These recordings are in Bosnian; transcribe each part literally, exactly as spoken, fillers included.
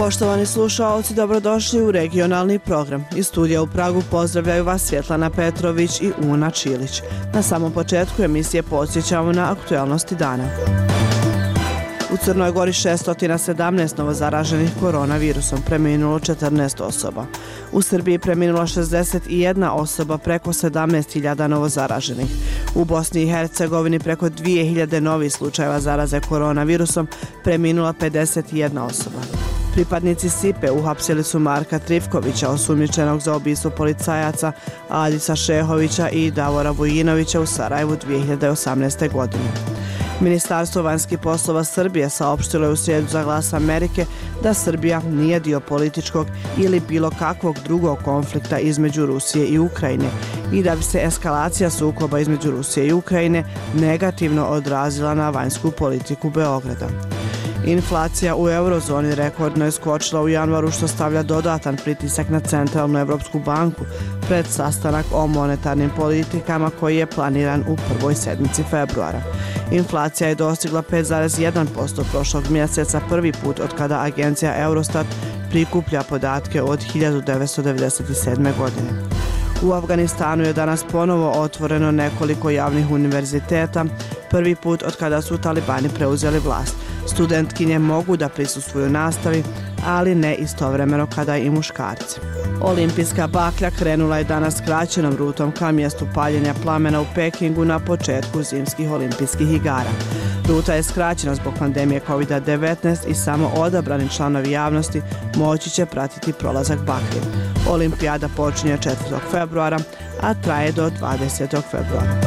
Poštovani slušaoci, dobrodošli u regionalni program. Iz studija u Pragu pozdravljaju vas Svjetlana Petrović i Una Čilić. Na samom početku emisije podsjećamo na aktualnosti dana. U Crnoj Gori šesto sedamnaest novozaraženih koronavirusom, preminulo četrnaest osoba. U Srbiji preminula šezdeset jedna osoba, preko sedamnaest hiljada novozaraženih. U Bosni i Hercegovini preko dvije hiljade novih slučajeva zaraze koronavirusom, preminula pedeset jedna osoba. Pripadnici Sipe uhapsili su Marka Trifkovića, osumnjičenog za ubistvo policajaca Adisa Šehovića i Davora Vujinovića u Sarajevu dvije hiljade osamnaeste. godine. Ministarstvo vanjskih poslova Srbije saopštilo je u srijedu za Glas Amerike da Srbija nije dio političkog ili bilo kakvog drugog konflikta između Rusije i Ukrajine i da bi se eskalacija sukoba između Rusije i Ukrajine negativno odrazila na vanjsku politiku Beograda. Inflacija u eurozoni rekordno je skočila u januaru, što stavlja dodatan pritisak na Centralnu Evropsku banku pred sastanak o monetarnim politikama koji je planiran u prvoj sedmici februara. Inflacija je dostigla pet zarez jedan posto prošlog mjeseca, prvi put od kada agencija Eurostat prikuplja podatke od hiljadu devetsto devedeset sedme. godine. U Afganistanu je danas ponovo otvoreno nekoliko javnih univerziteta, prvi put od kada su talibani preuzeli vlast. Studentkinje mogu da prisustvuju nastavi, ali ne istovremeno kada i muškarci. Olimpijska baklja krenula je danas skraćenom rutom ka mjestu paljenja plamena u Pekingu na početku zimskih olimpijskih igara. Ruta je skraćena zbog pandemije kovid devetnaest i samo odabrani članovi javnosti moći će pratiti prolazak baklje. Olimpijada počinje četvrtog februara, a traje do dvadesetog februara.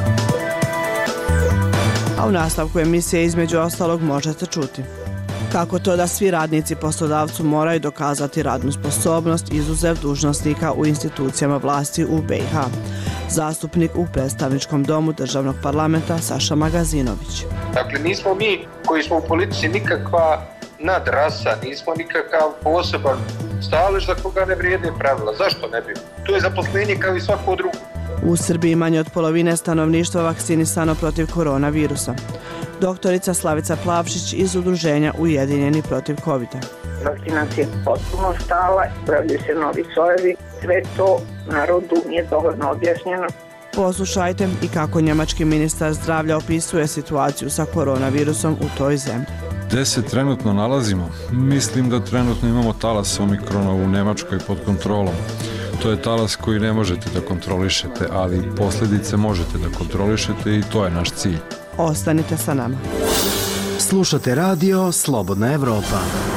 A u nastavku emisije između ostalog možete čuti kako to da svi radnici poslodavcu moraju dokazati radnu sposobnost izuzev dužnosnika u institucijama vlasti u B i H. Zastupnik u predstavničkom domu državnog parlamenta Saša Magazinović. Dakle, nismo mi koji smo u politici nikakva nadrasa, nismo nikakav poseban stalež za koga ne vrijede pravila. Zašto ne bi? To je zaposlenje kao i svako drugo. U Srbiji manje od polovine stanovništva vakcinisano protiv koronavirusa. Doktorica Slavica Plavšić iz udruženja Ujedinjeni protiv kovida. Vakcinacija je potpuno stala, pravljaju se novi sojevi, sve to narodu nije dovoljno objašnjeno. Poslušajte i kako njemački ministar zdravlja opisuje situaciju sa koronavirusom u toj zemlji. Gde se trenutno nalazimo? Mislim da trenutno imamo talas omikrona u Nemačkoj pod kontrolom. To je talas koji ne možete da kontrolišete, ali posljedice možete da kontrolišete i to je naš cilj. Ostanite sa nama. Slušate radio Slobodna Evropa.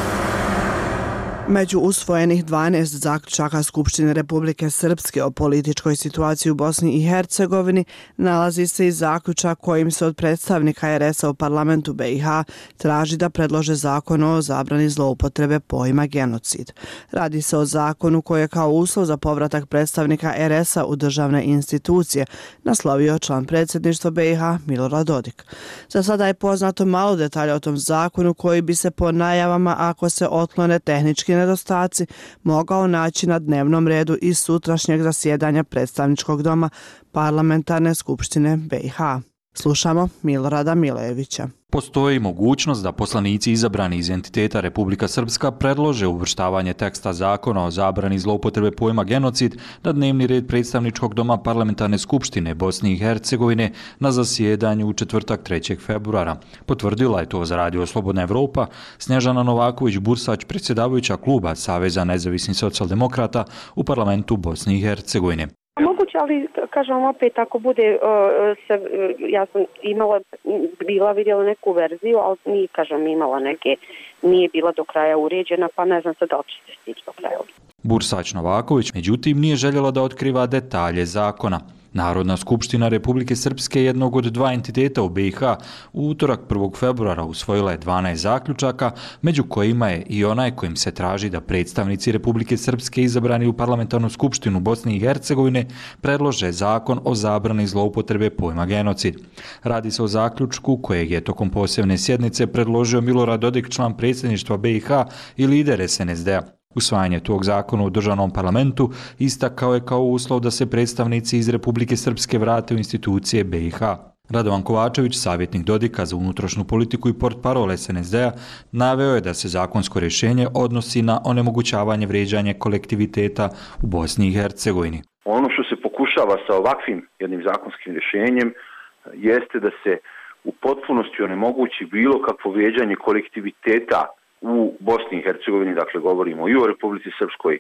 Među usvojenih dvanaest zaključaka Skupštine Republike Srpske o političkoj situaciji u Bosni i Hercegovini nalazi se i zaključak kojim se od predstavnika R S a u parlamentu B i H traži da predlože zakon o zabrani zloupotrebe pojma genocid. Radi se o zakonu koji je kao uslov za povratak predstavnika R S a u državne institucije naslovio član predsjedništva B i H Milorad Dodik. Za sada je poznato malo detalja o tom zakonu koji bi se po najavama, ako se otklone tehnički nedostaci, mogao naći na dnevnom redu iz sutrašnjeg zasjedanja predstavničkog doma Parlamentarne skupštine B i H. Slušamo Milorada Milejevića. Postoji mogućnost da poslanici izabrani iz entiteta Republika Srpska predlože uvrštavanje teksta zakona o zabrani zloupotrebe pojma genocid na dnevni red predstavničkog doma Parlamentarne skupštine Bosne i Hercegovine na zasjedanju u četvrtak trećeg februara. Potvrdila je to za radio Slobodna Evropa Snježana Novaković-Bursać, predsjedavajuća kluba Saveza nezavisnih socijaldemokrata u parlamentu Bosne i Hercegovine. Moguće, ali kažem opet, ako bude, se, ja sam imala, bila vidjela neku verziju, ali nije, kažem, imala neke, nije bila do kraja uređena, pa ne znam sad da li će se stići do kraja. Bursać Novaković, međutim, nije željela da otkriva detalje zakona. Narodna skupština Republike Srpske, jednog od dva entiteta u B i H, u utorak prvog februara usvojila je dvanaest zaključaka, među kojima je i onaj kojim se traži da predstavnici Republike Srpske izabrani u Parlamentarnu skupštinu Bosne i Hercegovine predlože zakon o zabrani zloupotrebe pojma genocid. Radi se o zaključku kojeg je tokom posebne sjednice predložio Milorad Dodik, član predsjedništva B i H i lider S N S D a. Usvajanje tog zakona u državnom parlamentu istakao je kao uslov da se predstavnici iz Republike Srpske vrate u institucije B i H. Radovan Kovačević, savjetnik Dodika za unutrašnju politiku i portparol es en es de a, naveo je da se zakonsko rješenje odnosi na onemogućavanje vrijeđanja kolektiviteta u Bosni i Hercegovini. Ono što se pokušava sa ovakvim jednim zakonskim rješenjem jeste da se u potpunosti onemogući bilo kakvo vrijeđanje kolektiviteta u Bosni i Hercegovini, dakle govorimo i o Republici Srpskoj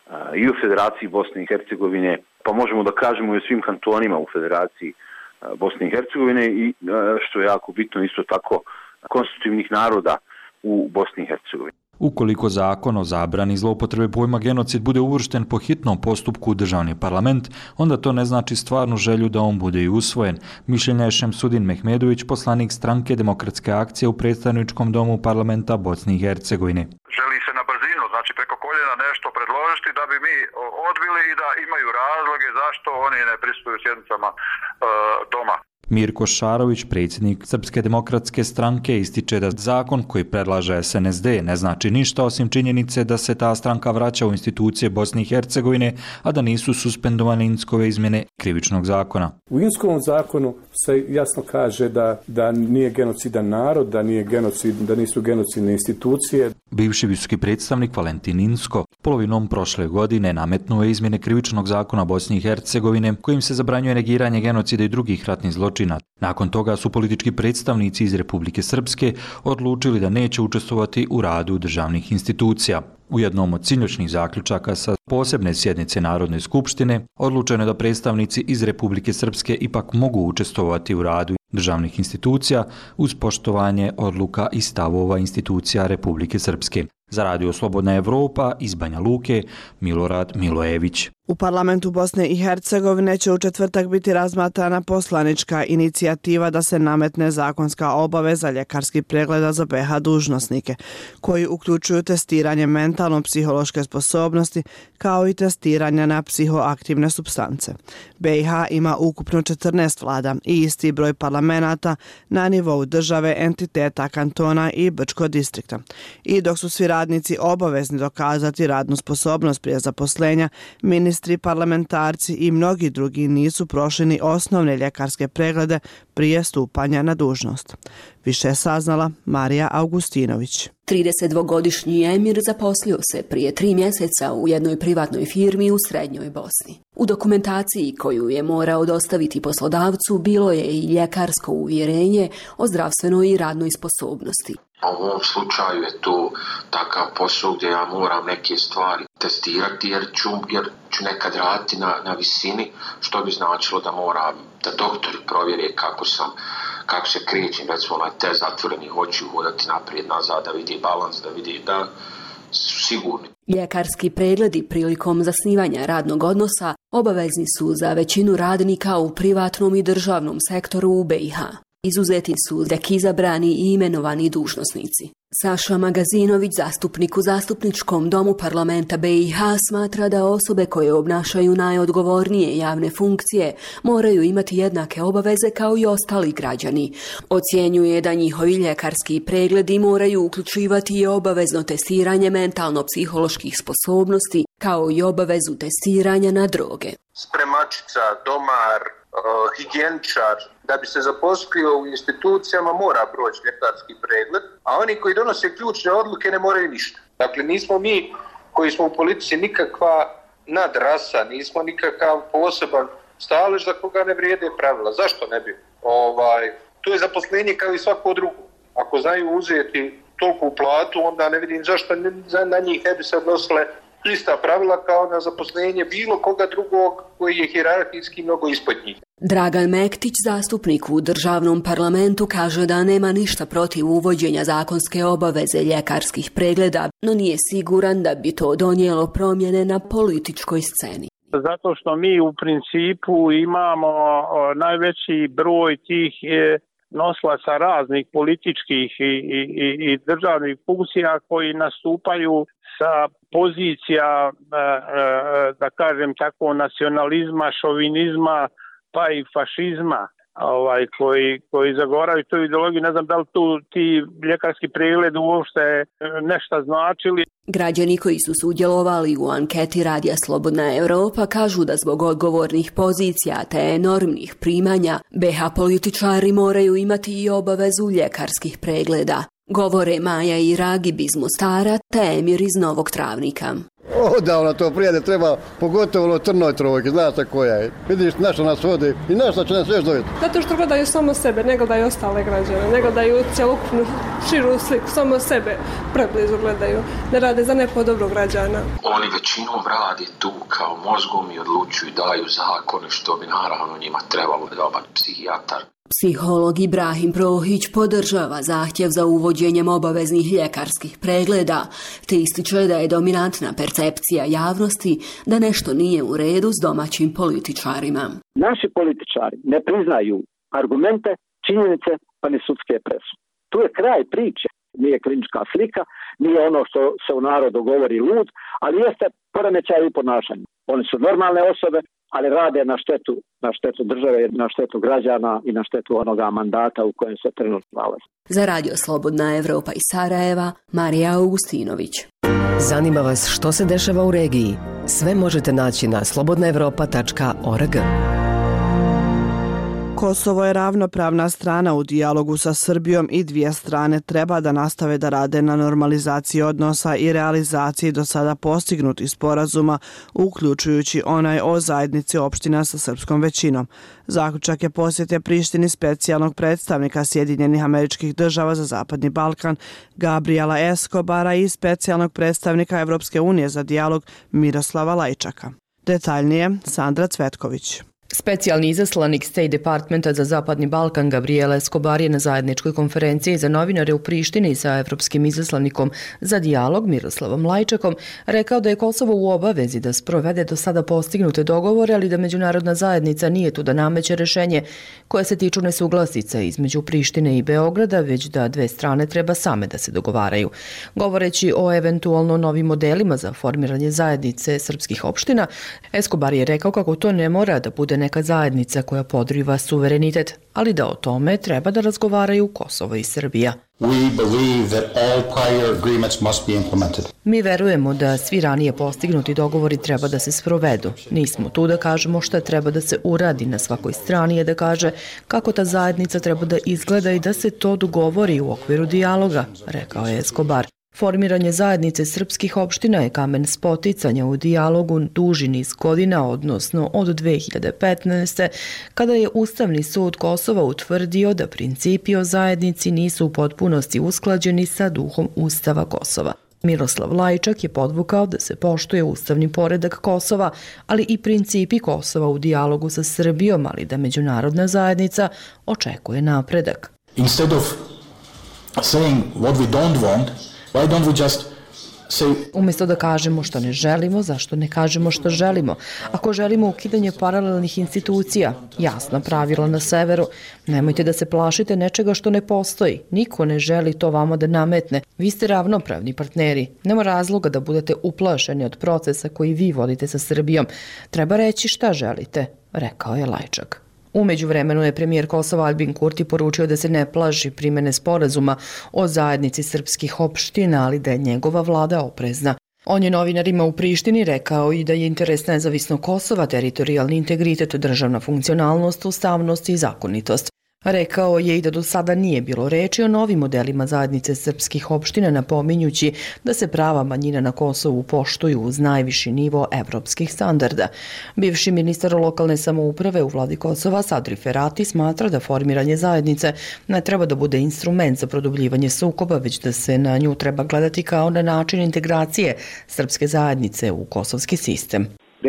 i o Federaciji Bosne i Hercegovine, pa možemo da kažemo i o svim kantonima u Federaciji Bosne i Hercegovine i, što je jako bitno, isto tako konstitutivnih naroda u Bosni i Hercegovini. Ukoliko zakon o zabrani zloupotrebe pojma genocid bude uvršten po hitnom postupku u državni parlament, onda to ne znači stvarnu želju da on bude i usvojen. Mišljenja je Šemsudin Mehmedović, poslanik stranke Demokratske akcije u predstavničkom domu parlamenta Bosne i Hercegovine. Želi se na brzinu, znači preko koljena nešto predložiti da bi mi odbili i da imaju razloge zašto oni ne prisustuju sjednicama e, doma. Mirko Šarović, predsjednik Srpske demokratske stranke, ističe da zakon koji predlaže es en es de ne znači ništa osim činjenice da se ta stranka vraća u institucije Bosne i Hercegovine, a da nisu suspendovane Inckove izmjene krivičnog zakona. U Inskovom zakonu se jasno kaže da, da nije genocidan narod, da, nije genocid, da nisu genocidne institucije. Bivši visoki predstavnik Valentin Insko polovinom prošle godine nametnuo je izmjene krivičnog zakona Bosne i Hercegovine kojim se zabranjuje negiranje genocida i drugih ratnih zločina. Nakon toga su politički predstavnici iz Republike Srpske odlučili da neće učestvovati u radu državnih institucija. U jednom od sinoćnih zaključaka sa posebne sjednice Narodne skupštine odlučeno je da predstavnici iz Republike Srpske ipak mogu učestvovati u radu državnih institucija uz poštovanje odluka i stavova institucija Republike Srpske. Za Radio Slobodna Evropa iz Banja Luke, Milorad Milojević. U parlamentu Bosne i Hercegovine će u četvrtak biti razmatrana poslanička inicijativa da se nametne zakonska obaveza ljekarskih pregleda za be ha dužnosnike, koji uključuju testiranje mentalno-psihološke sposobnosti kao i testiranja na psihoaktivne supstance. be ha ima ukupno četrnaest vlada i isti broj parlamenata na nivou države, entiteta, kantona i Brčko distrikta. I dok su svi radnici obavezni dokazati radnu sposobnost prije zaposlenja, ministri, parlamentarci i mnogi drugi nisu prošli ni osnovne ljekarske preglede prije stupanja na dužnost. Više je saznala Marija Augustinović. tridesetdvogodišnji emir zaposlio se prije tri mjeseca u jednoj privatnoj firmi u Srednjoj Bosni. U dokumentaciji koju je morao dostaviti poslodavcu bilo je i ljekarsko uvjerenje o zdravstvenoj i radnoj sposobnosti. U ovom slučaju je to takav posao gdje ja moram neke stvari testirati jer ću, jer ću nekad raditi na, na visini, što bi značilo da moram, da doktori provjere kako sam, kako se krećem, recimo onaj test zatvorenih očiju, hodati naprijed, nazad, da vidi balans, da vidi da su sigurni. Ljekarski pregledi prilikom zasnivanja radnog odnosa obavezni su za većinu radnika u privatnom i državnom sektoru u be ha. Izuzeti su tek izabrani i imenovani dužnosnici. Saša Magazinović, zastupnik u zastupničkom domu parlamenta be ha, smatra da osobe koje obnašaju najodgovornije javne funkcije moraju imati jednake obaveze kao i ostali građani. Ocjenjuje da njihovi ljekarski pregledi moraju uključivati i obavezno testiranje mentalno-psiholoških sposobnosti kao i obavezu testiranja na droge. Spremačica, domar, higijeničar, da bi se zaposlio u institucijama mora proći ljekarski pregled, a oni koji donose ključne odluke ne moraju ništa. Dakle, nismo mi koji smo u politici nikakva nadrasa, nismo nikakav poseban stalež za koga ne vrijede pravila. Zašto ne bi? Ovaj, to je zaposlenje kao i svako drugo. Ako znaju uzeti toliku platu, onda ne vidim zašto na njih ne bi se odnosile ista pravila kao na zaposlenje bilo koga drugog koji je hijerarhijski mnogo ispod njih. Dragan Mektić, zastupnik u državnom parlamentu, kaže da nema ništa protiv uvođenja zakonske obaveze ljekarskih pregleda, no nije siguran da bi to donijelo promjene na političkoj sceni. Zato što mi u principu imamo najveći broj tih noslaca raznih političkih i, i, i državnih funkcija koji nastupaju sa pozicija, da kažem tako, nacionalizma, šovinizma, pa i fašizma. ovaj, koji, koji zagovaraju tu ideologiju. Ne znam da li tu ti ljekarski pregled uopšte nešto značili. Građani koji su sudjelovali u anketi Radija Slobodna Evropa kažu da zbog odgovornih pozicija te enormnih primanja be ha političari moraju imati i obavezu ljekarskih pregleda. Govore Maja i Ragib iz Mostara te Emir iz Novog Travnika. Odavno to prijede treba, pogotovo u Trnoj Trojki, znate koja je. Vidiš na što nas vodi i na što će nas još dovesti. Zato što gledaju samo sebe, ne gledaju ostale građane, ne gledaju cjelokupnu širu sliku, samo sebe preblizu gledaju, ne rade za neko dobro građana. Oni većinom rade tu kao mozgom i odlučuju i daju zakone što bi naravno njima trebalo dobar psihijatar. Psiholog Ibrahim Prohić podržava zahtjev za uvođenjem obaveznih ljekarskih pregleda, te ističe da je dominantna percepcija javnosti da nešto nije u redu s domaćim političarima. Naši političari ne priznaju argumente, činjenice pa ni sudske presude. Tu je kraj priče. Nije klinička slika, nije ono što se u narodu govori lud, ali jeste poremećaj u ponašanju. Oni su normalne osobe, ali rade na štetu, na štetu države, na štetu građana i na štetu onoga mandata u kojem se trenutno nalazi. Za Radio Slobodna Evropa iz Sarajeva, Marija Augustinović. Zanima vas što se dešava u regiji? Sve možete naći na slobodna evropa tačka org. Kosovo je ravnopravna strana u dijalogu sa Srbijom i dvije strane treba da nastave da rade na normalizaciji odnosa i realizaciji do sada postignutih sporazuma, uključujući onaj o zajednici opština sa srpskom većinom. Zaključak je posjete Prištini specijalnog predstavnika Sjedinjenih Američkih Država za Zapadni Balkan Gabriela Escobara i specijalnog predstavnika Evropske unije za dijalog Miroslava Lajčaka. Detaljnije, Sandra Cvetković. Specijalni izaslanik State Departmenta za Zapadni Balkan Gabriela Escobar je na zajedničkoj konferenciji za novinare u Prištini sa evropskim izaslanikom za dijalog Miroslavom Lajčakom rekao da je Kosovo u obavezi da sprovede do sada postignute dogovore, ali da međunarodna zajednica nije tu da nameće rešenje koje se tiču nesuglasica između Prištine i Beograda, već da dve strane treba same da se dogovaraju. Govoreći o eventualno novim modelima za formiranje zajednice srpskih opština, Escobar je rekao kako to ne mora da bude neka zajednica koja podriva suverenitet, ali da o tome treba da razgovaraju Kosovo i Srbija. We believe that all prior agreements must be implemented. Mi verujemo da svi ranije postignuti dogovori treba da se sprovedu. Nismo tu da kažemo šta treba da se uradi, na svakoj strani je da kaže kako ta zajednica treba da izgleda i da se to dogovori u okviru dijaloga, rekao je Escobar. Formiranje zajednice srpskih opština je kamen spoticanja u dijalogu duži niz godina, odnosno od dve hiljade petnaeste. kada je Ustavni sud Kosova utvrdio da principi o zajednici nisu u potpunosti usklađeni sa duhom Ustava Kosova. Miroslav Lajčak je podvukao da se poštuje ustavni poredak Kosova, ali i principi Kosova u dijalogu sa Srbijom, ali da međunarodna zajednica očekuje napredak. Instead of saying what we don't want, why don't we just say... Umjesto da kažemo što ne želimo, zašto ne kažemo što želimo? Ako želimo ukidanje paralelnih institucija, jasna pravila na severu, nemojte da se plašite nečega što ne postoji. Niko ne želi to vama da nametne. Vi ste ravnopravni partneri. Nema razloga da budete uplašeni od procesa koji vi vodite sa Srbijom. Treba reći šta želite, rekao je Lajčak. U međuvremenu je premijer Kosova Albin Kurti poručio da se ne plaši primene sporazuma o zajednici srpskih opština, ali da je njegova vlada oprezna. On je novinarima u Prištini rekao i da je interes nezavisnog Kosova, teritorijalni integritet, državna funkcionalnost, ustavnost i zakonitost. Rekao je i da do sada nije bilo reči o novim modelima zajednice srpskih opština, napominjući da se prava manjina na Kosovu poštuju uz najviši nivo evropskih standarda. Bivši ministar lokalne samouprave u vladi Kosova Sadri Ferati smatra da formiranje zajednice ne treba da bude instrument za produbljivanje sukoba, već da se na nju treba gledati kao na način integracije srpske zajednice u kosovski sistem.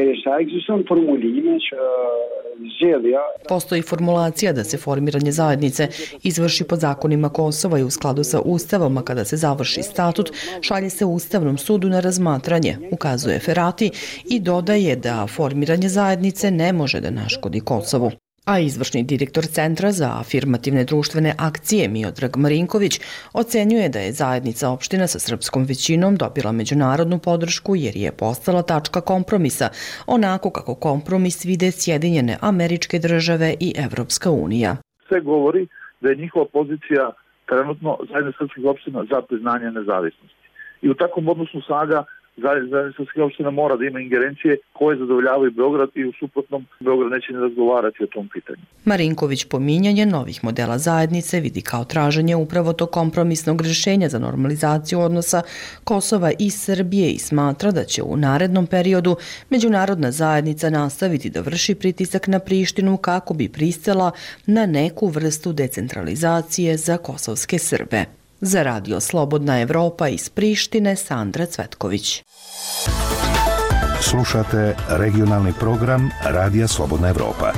Postoji formulacija da se formiranje zajednice izvrši pod zakonima Kosova i u skladu sa Ustavom, a kada se završi statut, šalje se Ustavnom sudu na razmatranje, ukazuje Ferati i dodaje da formiranje zajednice ne može da naškodi Kosovu. A izvršni direktor Centra za afirmativne društvene akcije Miodrag Marinković ocenjuje da je zajednica opština sa srpskom većinom dobila međunarodnu podršku jer je postala tačka kompromisa, onako kako kompromis vide Sjedinjene Američke Države i Evropska unija. Sve govori da je njihova pozicija trenutno zajednica srpskih opština za priznanje nezavisnosti. I u takvom odnosu snaga zajednica srpskih opština mora da ima ingerencije koje zadovoljavaju Beograd i u suprotnom Beograd neće ne razgovarati o tom pitanju. Marinković pominjanje novih modela zajednice vidi kao traženje upravo to kompromisnog rješenja za normalizaciju odnosa Kosova i Srbije i smatra da će u narednom periodu međunarodna zajednica nastaviti da vrši pritisak na Prištinu kako bi pristala na neku vrstu decentralizacije za kosovske Srbe. Za Radio Slobodna Evropa iz Prištine, Sandra Cvetković. Slušate regionalni program Radija Slobodna Evropa.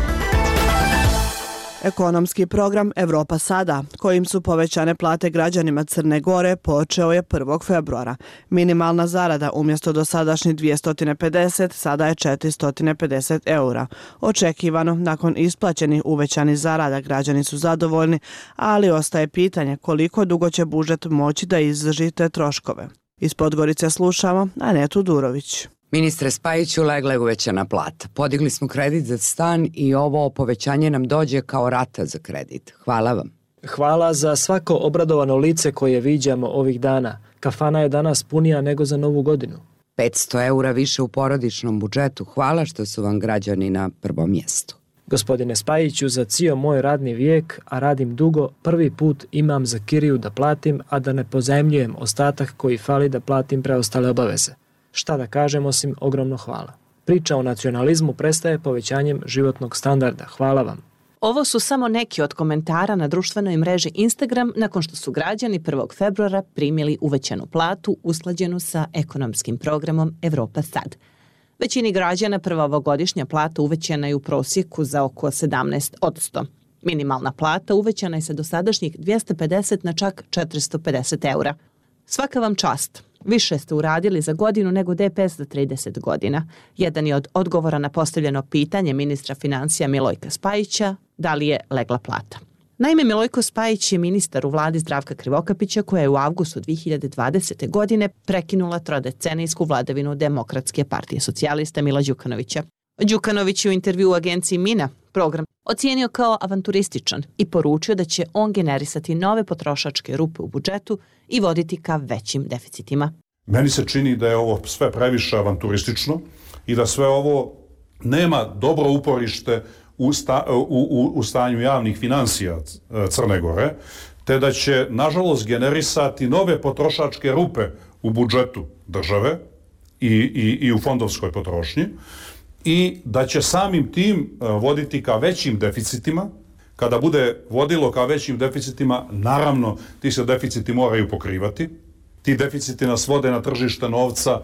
Ekonomski program Evropa sada, kojim su povećane plate građanima Crne Gore, počeo je prvog februara. Minimalna zarada umjesto dosadašnjih dvjesto pedeset, sada je četiristo pedeset eura. Očekivano, nakon isplaćenih uvećanih zarada, građani su zadovoljni, ali ostaje pitanje koliko dugo će budžet moći da izdrži te troškove. Iz Podgorice slušamo Anetu Durović. Ministre Spajiću, legla je uvećana plata. Podigli smo kredit za stan i ovo povećanje nam dođe kao rata za kredit. Hvala vam. Hvala za svako obradovano lice koje viđamo ovih dana. Kafana je danas punija nego za novu godinu. petsto eura više u porodičnom budžetu. Hvala što su vam građani na prvom mjestu. Gospodine Spajiću, za cijel moj radni vijek, a radim dugo, prvi put imam za kiriju da platim, a da ne pozajmljujem ostatak koji fali da platim preostale obaveze. Šta da kažem osim ogromno hvala. Priča o nacionalizmu prestaje povećanjem životnog standarda. Hvala vam. Ovo su samo neki od komentara na društvenoj mreži Instagram nakon što su građani prvog februara primili uvećanu platu usklađenu sa ekonomskim programom Evropa sad. Većini građana prva ovogodišnja plata uvećana je u prosjeku za oko sedamnaest posto. Minimalna plata uvećana je sa dosadašnjih dvjesto pedeset na čak četiristo pedeset eura. Svaka vam čast. Više ste uradili za godinu nego D P S za trideset godina. Jedan je od odgovora na postavljeno pitanje ministra financija Milojka Spajića, da li je legla plata. Naime, Milojko Spajić je ministar u vladi Zdravka Krivokapića koja je u avgustu dvije hiljade dvadesete. godine prekinula trodecenijsku vladavinu Demokratske partije socijalista Mila Đukanovića. Đukanović je u intervju u agenciji Mina program ocijenio kao avanturističan i poručio da će on generisati nove potrošačke rupe u budžetu i voditi ka većim deficitima. Meni se čini da je ovo sve previše avanturistično i da sve ovo nema dobro uporište u, sta, u, u, u stanju javnih financija Crne Gore, te da će, nažalost, generisati nove potrošačke rupe u budžetu države i, i, i u fondovskoj potrošnji, i da će samim tim voditi ka većim deficitima. Kada bude vodilo ka većim deficitima, naravno ti se deficiti moraju pokrivati. Ti deficiti nas vode na tržište novca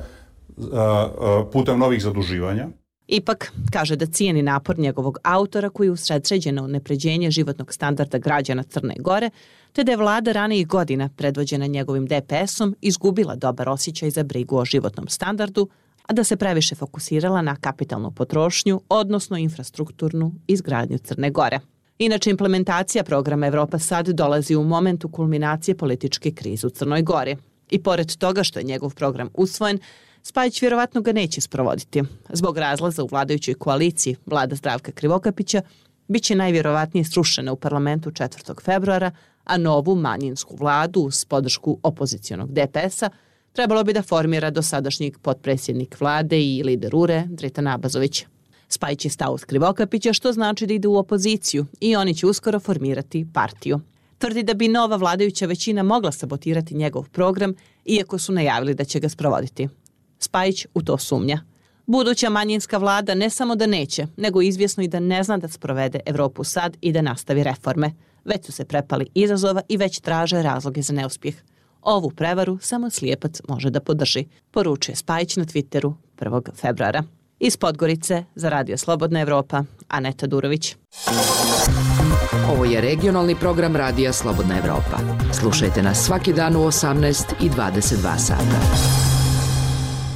putem novih zaduživanja. Ipak, kaže da cijeni napor njegovog autora koji usredsređeno unapređenje životnog standarda građana Crne Gore, te da je vlada ranijih godina predvođena njegovim D P S-om izgubila dobar osjećaj za brigu o životnom standardu, a da se previše fokusirala na kapitalnu potrošnju, odnosno infrastrukturnu izgradnju Crne Gore. Inače, implementacija programa Evropa sad dolazi u momentu kulminacije političke krize u Crnoj Gori. I pored toga što je njegov program usvojen, Spajić vjerovatno ga neće sprovoditi. Zbog razlaza u vladajućoj koaliciji vlada Zdravka Krivokapića bit će najvjerovatnije srušena u parlamentu četvrtog februara, a novu manjinsku vladu uz podršku opozicionog D P S-a trebalo bi da formira dosadašnjeg potpredsjednik vlade i lider U R E Dritan Abazović. Spajić je stao uz Krivokapića, što znači da ide u opoziciju i oni će uskoro formirati partiju. Tvrdi da bi nova vladajuća većina mogla sabotirati njegov program, iako su najavili da će ga sprovoditi. Spajić u to sumnja. Buduća manjinska vlada ne samo da neće, nego izvjesno i da ne zna da sprovede Evropu sad i da nastavi reforme. Već su se prepali izazova i već traže razloge za neuspjeh. Ovu prevaru samo slijepac može da podrži, poručuje Spajić na Twitteru prvog februara. Iz Podgorice za Radio Slobodna Evropa, Aneta Durović. Ovo je regionalni program Radija Slobodna Evropa. Slušajte nas svaki dan u osamnaest i dvadeset dva sata.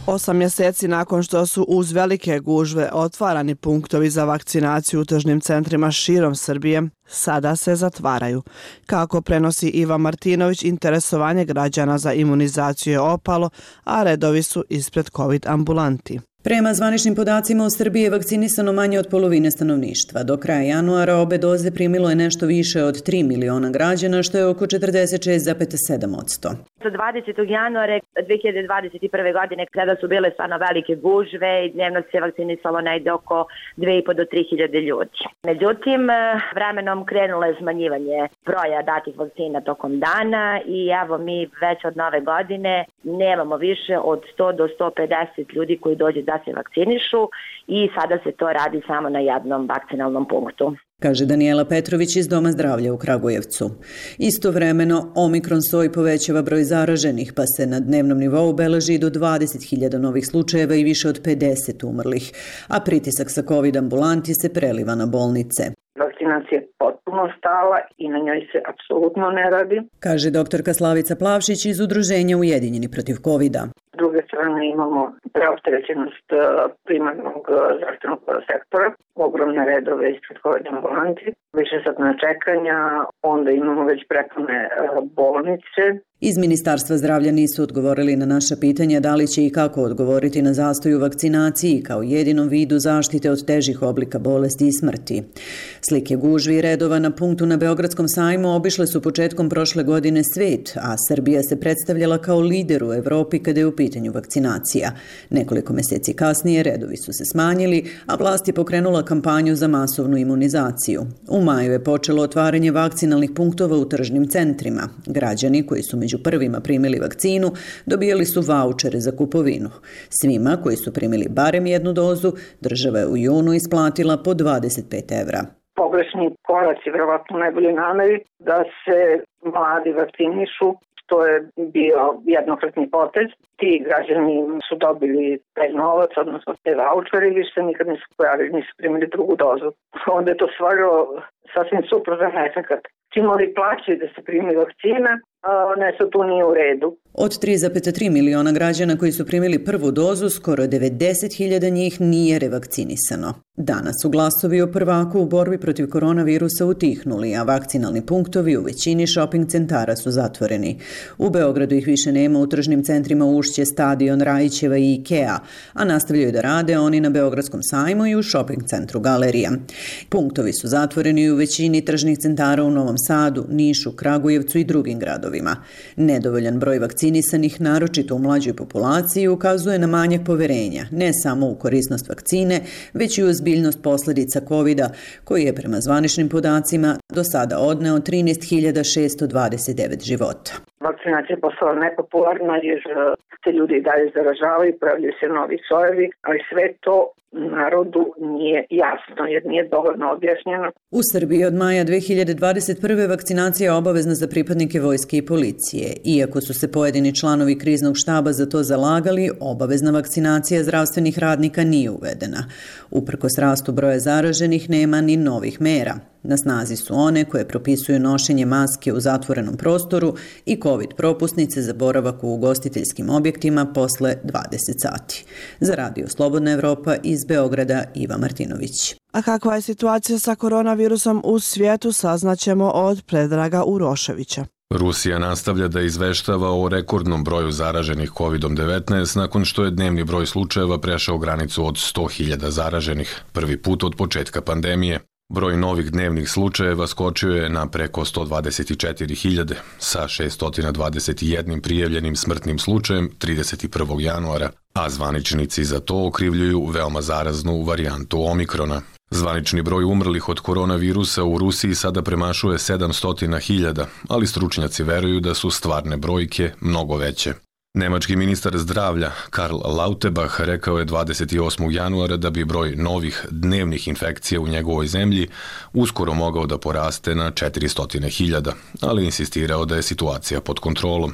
Osam mjeseci nakon što su uz velike gužve otvarani punktovi za vakcinaciju u tržnim centrima širom Srbije, sada se zatvaraju. Kako prenosi Iva Martinović, interesovanje građana za imunizaciju je opalo, a redovi su ispred COVID ambulanti. Prema zvaničnim podacima u Srbiji je vakcinisano manje od polovine stanovništva. Do kraja januara obe doze primilo je nešto više od tri miliona građana, što je oko četrdeset šest zarez sedam posto. Od dvadesetog januara dve hiljade dvadeset prve. godine, kada su bile stvarno velike gužve i dnevno se vakcinisalo negde oko dve i po do tri hiljade ljudi. Međutim, vremenom krenulo je smanjivanje broja datih vakcina tokom dana i evo mi već od nove godine nemamo više od sto do sto pedeset ljudi koji dođu da se vakcinišu i sada se to radi samo na jednom vakcinalnom punktu, kaže Danijela Petrović iz Doma zdravlja u Kragujevcu. Istovremeno, Omikron soj povećava broj zaraženih, pa se na dnevnom nivou beleži do dvadeset hiljada novih slučajeva i više od pedeset umrlih, a pritisak sa COVID ambulanti se preliva na bolnice. Vakcinacija je potpuno stala i na njoj se apsolutno ne radi, kaže doktorka Slavica Plavšić iz Udruženja Ujedinjeni protiv kovida. S druge strane imamo preopterećenost primarnog zdravstvenog sektora, ogromne redove ispred COVID ambulanti, više satna čekanja, onda imamo već prepune bolnice. Iz Ministarstva zdravlja nisu odgovorili na naša pitanja da li će i kako odgovoriti na zastoj u vakcinaciji kao jedinom vidu zaštite od težih oblika bolesti i smrti. Slike gužvi i redova na punktu na Beogradskom sajmu obišle su početkom prošle godine svet, a Srbija se predstavljala kao lider u Evropi kada je u pitanju vakcinacija. Nekoliko meseci kasnije redovi su se smanjili, a vlast je pokrenula kampanju za masovnu imunizaciju. U maju je počelo otvaranje vakcinalnih punktova u tržnim centrima. Građani koji su među prvima primili vakcinu dobijali su vaučere za kupovinu. Svima koji su primili barem jednu dozu, država je u junu isplatila po dvadeset pet evra. Pogrešni koraci, verovatno u najboljoj nameri, da se mladi vakcinišu, što je bio jednokratni potez. Ti građani su dobili taj novac, odnosno te vaučere i više se nikad nisu pojavili, nisu primili drugu dozu. Onda je to stvarilo sasvim suprotan efekat. Čim oni plaćaju da se primi vakcina, nešto tu nije u redu. Od tri zarez tri miliona građana koji su primili prvu dozu, skoro devedeset hiljada njih nije revakcinisano. Danas su glasovi o prvaku u borbi protiv koronavirusa utihnuli, a vakcinalni punktovi u većini shopping centara su zatvoreni. U Beogradu ih više nema u tržnim centrima Ušće, Stadion, Rajićeva i Ikea, a nastavljaju da rade oni na Beogradskom sajmu i u shopping centru Galerija. Punktovi su zatvoreni u većini tržnih centara u Novom Sadu, Nišu, Kragujevcu i drugim gradovima. Nedovoljan broj vakcinisanih, naročito u mlađoj populaciji, ukazuje na manjak poverenja, ne samo u korisnost vakcine, već i u ozbiljnost posljedica kovida, koji je prema zvaničnim podacima do sada odneo trinaest hiljada šesto dvadeset devet života. Vakcinacija je postala nepopularna jer se ljudi i dalje zaražavaju, pojavljaju se novi sojevi, ali sve to narodu nije jasno jer nije dovoljno objašnjeno. U Srbiji od maja dve hiljade dvadeset prve. vakcinacija je obavezna za pripadnike vojske i policije. Iako su se pojedini članovi kriznog štaba za to zalagali, obavezna vakcinacija zdravstvenih radnika nije uvedena. Uprkos rastu broja zaraženih nema ni novih mera. Na snazi su one koje propisuju nošenje maske u zatvorenom prostoru i COVID propusnice za boravak u ugostiteljskim objektima posle dvadeset sati. Za Radio Slobodna Evropa iz Beograda, Iva Martinović. A kakva je situacija sa koronavirusom u svijetu, saznaćemo od Predraga Uroševića. Rusija nastavlja da izveštava o rekordnom broju zaraženih kovidom devetnaest nakon što je dnevni broj slučajeva prešao granicu od sto hiljada zaraženih, prvi put od početka pandemije. Broj novih dnevnih slučajeva skočio je na preko sto dvadeset četiri hiljade, sa šesto dvadeset jedan prijavljenim smrtnim slučajem trideset prvog januara, a zvaničnici za to okrivljuju veoma zaraznu varijantu Omikrona. Zvanični broj umrlih od koronavirusa u Rusiji sada premašuje sedamsto hiljada, ali stručnjaci veruju da su stvarne brojke mnogo veće. Nemački ministar zdravlja Karl Lauterbach rekao je dvadeset osmog januara da bi broj novih dnevnih infekcija u njegovoj zemlji uskoro mogao da poraste na četiristo hiljada, ali insistirao da je situacija pod kontrolom.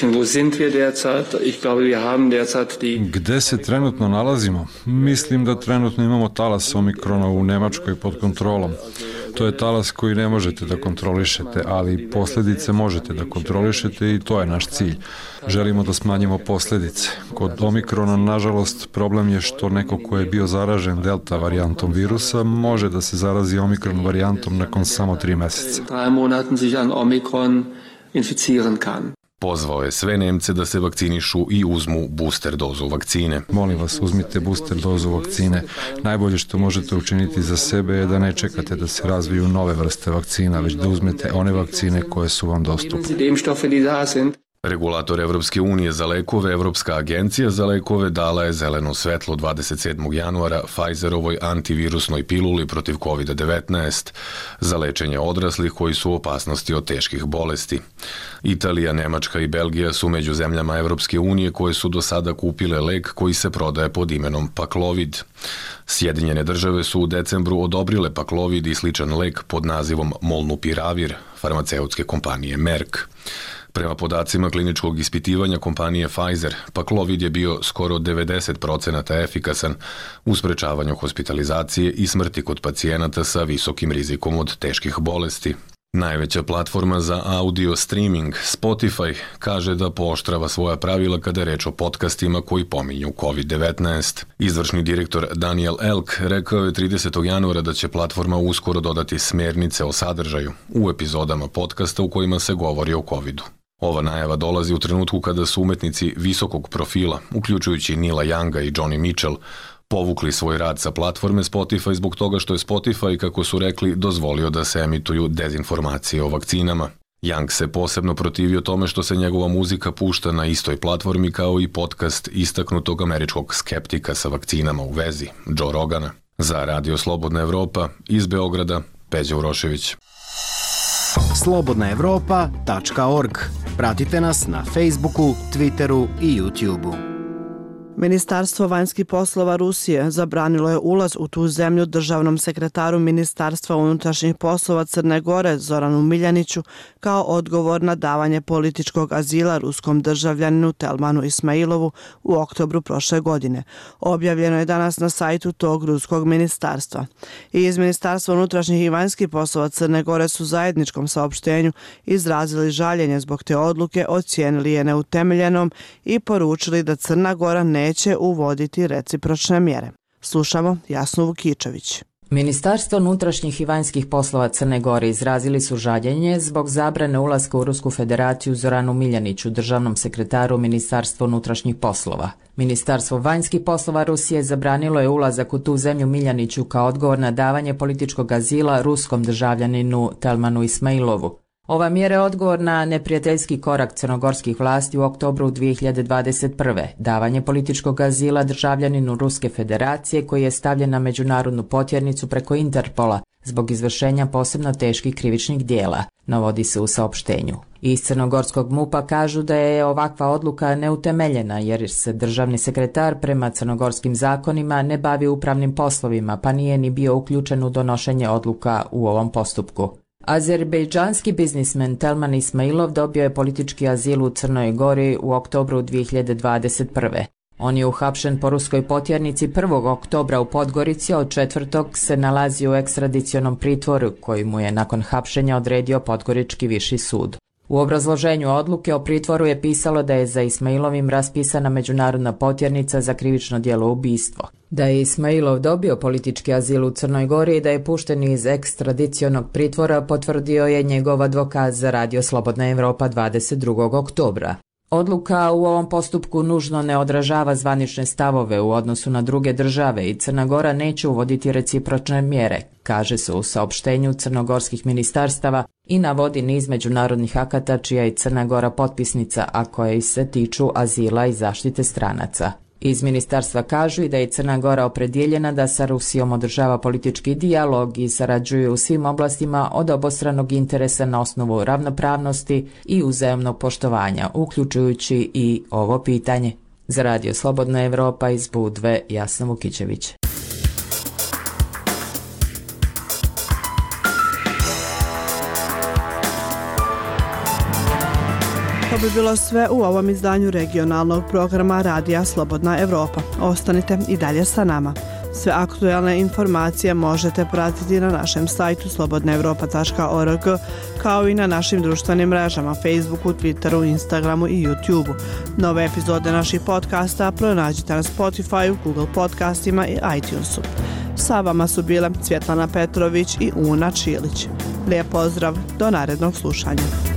Gde se trenutno nalazimo? Mislim da trenutno imamo talas Omikrona u Nemačkoj pod kontrolom. To je talas koji ne možete da kontrolišete, ali posljedice možete da kontrolišete i to je naš cilj. Želimo da smanjimo posljedice. Kod omikrona, nažalost, problem je što neko ko je bio zaražen delta varijantom virusa može da se zarazi omikron varijantom nakon samo tri meseca. Pozvao je sve Nemce da se vakcinišu i uzmu booster dozu vakcine. Molim vas, uzmite booster dozu vakcine. Najbolje što možete učiniti za sebe je da ne čekate da se razviju nove vrste vakcina, već da uzmete one vakcine koje su vam dostupne. Regulator Evropske unije za lekove, Evropska agencija za lekove, dala je zeleno svetlo dvadeset sedmog januara Pfizerovoj antivirusnoj piluli protiv kovid devetnaest za lečenje odraslih koji su u opasnosti od teških bolesti. Italija, Nemačka i Belgija su među zemljama Evropske unije koje su do sada kupile lek koji se prodaje pod imenom Paxlovid. Sjedinjene države su u decembru odobrile Paxlovid i sličan lek pod nazivom Molnupiravir farmaceutske kompanije Merck. Prema podacima kliničkog ispitivanja kompanije Pfizer, Paxlovid je bio skoro devedeset procenata efikasan u sprečavanju hospitalizacije i smrti kod pacijenata sa visokim rizikom od teških bolesti. Najveća platforma za audio streaming, Spotify, kaže da pooštrava svoja pravila kada je reč o podcastima koji pominju kovid devetnaest. Izvršni direktor Daniel Elk rekao je tridesetog januara da će platforma uskoro dodati smjernice o sadržaju u epizodama podcasta u kojima se govori o covidu. Ova najava dolazi u trenutku kada su umetnici visokog profila, uključujući Nila Younga i Johnny Mitchell, povukli svoj rad sa platforme Spotify zbog toga što je Spotify, kako su rekli, dozvolio da se emituju dezinformacije o vakcinama. Young se posebno protivio tome što se njegova muzika pušta na istoj platformi kao i podcast istaknutog američkog skeptika sa vakcinama u vezi, Joe Rogana. Za Radio Slobodna Evropa, iz Beograda, Peđa Urošević. slobodna evropa tačka org. Pratite nas na Facebooku, Twitteru i YouTubeu. Ministarstvo vanjskih poslova Rusije zabranilo je ulaz u tu zemlju državnom sekretaru Ministarstva unutrašnjih poslova Crne Gore Zoranu Miljaniću kao odgovor na davanje političkog azila ruskom državljaninu Telmanu Ismailovu u oktobru prošle godine. Objavljeno je danas na sajtu tog ruskog ministarstva. I iz Ministarstva unutrašnjih i vanjskih poslova Crne Gore su zajedničkom saopštenju izrazili žaljenje zbog te odluke, ocijenili je neutemeljenom i poručili da Crna Gora ne neće uvoditi recipročne mjere. Slušamo Jasnu Vukičević. Ministarstvo unutrašnjih i vanjskih poslova Crne Gore izrazili su žaljenje zbog zabrane ulaska u Rusku federaciju Zoranu Miljaniću, državnom sekretaru Ministarstva unutrašnjih poslova. Ministarstvo vanjskih poslova Rusije zabranilo je ulazak u tu zemlju Miljaniću kao odgovor na davanje političkog azila ruskom državljaninu Telmanu Ismailovu. Ova mjera je odgovor na neprijateljski korak crnogorskih vlasti u oktobru dvije hiljade dvadeset prve. Davanje političkog azila državljaninu Ruske federacije koji je stavljen na međunarodnu potjernicu preko Interpola zbog izvršenja posebno teških krivičnih dijela, navodi se u saopštenju. Iz crnogorskog MUP-a kažu da je ovakva odluka neutemeljena jer se državni sekretar prema crnogorskim zakonima ne bavi upravnim poslovima pa nije ni bio uključen u donošenje odluka u ovom postupku. Azerbejdžanski biznismen Telman Ismailov dobio je politički azil u Crnoj Gori u oktobru dvije hiljade dvadeset prve. On je uhapšen po ruskoj potjernici prvog oktobra u Podgorici, a od četvrtog se nalazi u ekstradicionom pritvoru koji mu je nakon hapšenja odredio Podgorički viši sud. U obrazloženju odluke o pritvoru je pisalo da je za Ismailovim raspisana međunarodna potjernica za krivično djelo ubistvo. Da je Ismailov dobio politički azil u Crnoj Gori i da je pušten iz ekstradicionog pritvora potvrdio je njegov advokat za Radio Slobodna Evropa dvadeset drugog oktobra. Odluka u ovom postupku nužno ne odražava zvanične stavove u odnosu na druge države i Crna Gora neće uvoditi recipročne mjere, kaže se u saopštenju crnogorskih ministarstava i navodi niz međunarodnih akata čija je Crna Gora potpisnica, a koje se tiču azila i zaštite stranaca. Iz ministarstva kažu i da je Crna Gora opredjeljena da sa Rusijom održava politički dijalog i sarađuju u svim oblastima od obostranog interesa na osnovu ravnopravnosti i uzajamnog poštovanja, uključujući i ovo pitanje. Za Radio Slobodna Evropa iz Budve, Jasna Vukičević. To bi bilo sve u ovom izdanju regionalnog programa Radija Slobodna Evropa. Ostanite i dalje sa nama. Sve aktuelne informacije možete pratiti na našem sajtu slobodna evropa tačka org, kao i na našim društvenim mrežama Facebooku, Twitteru, Instagramu i YouTubeu. Nove epizode naših podcasta pronađite na Spotifyu, Google podcastima i iTunesu. Sa vama su bile Svjetlana Petrović i Una Čilić. Lijep pozdrav, do narednog slušanja.